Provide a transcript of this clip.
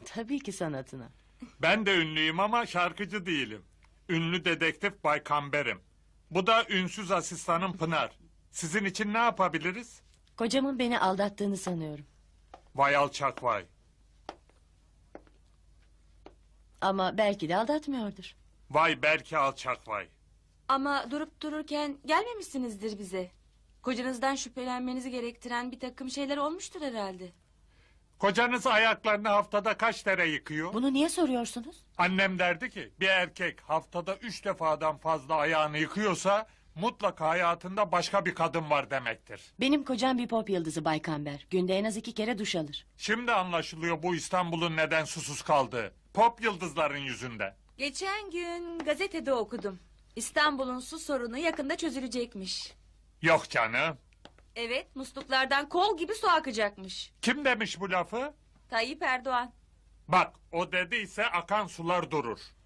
Tabii ki sanatına. Ben de ünlüyüm ama şarkıcı değilim. Ünlü dedektif Bay Kamber'im. Bu da ünsüz asistanım Pınar. Sizin için ne yapabiliriz? Kocamın beni aldattığını sanıyorum. Vay alçak vay. Ama belki de aldatmıyordur. Vay belki alçak vay. Ama durup dururken gelmemişsinizdir bize. Kocanızdan şüphelenmenizi gerektiren bir takım şeyler olmuştur herhalde. Kocanız ayaklarını haftada kaç kere yıkıyor? Bunu niye soruyorsunuz? Annem derdi ki bir erkek haftada 3 defadan fazla ayağını yıkıyorsa mutlaka hayatında başka bir kadın var demektir. Benim kocam bir pop yıldızı Bay Kamber. Günde en az 2 kere duş alır. Şimdi anlaşılıyor bu İstanbul'un neden susuz kaldığı. Pop yıldızların yüzünden. Geçen gün gazetede okudum. İstanbul'un su sorunu yakında çözülecekmiş. Yok canım. Evet, musluklardan kol gibi su akacakmış. Kim demiş bu lafı? Tayyip Erdoğan. Bak o dediyse akan sular durur.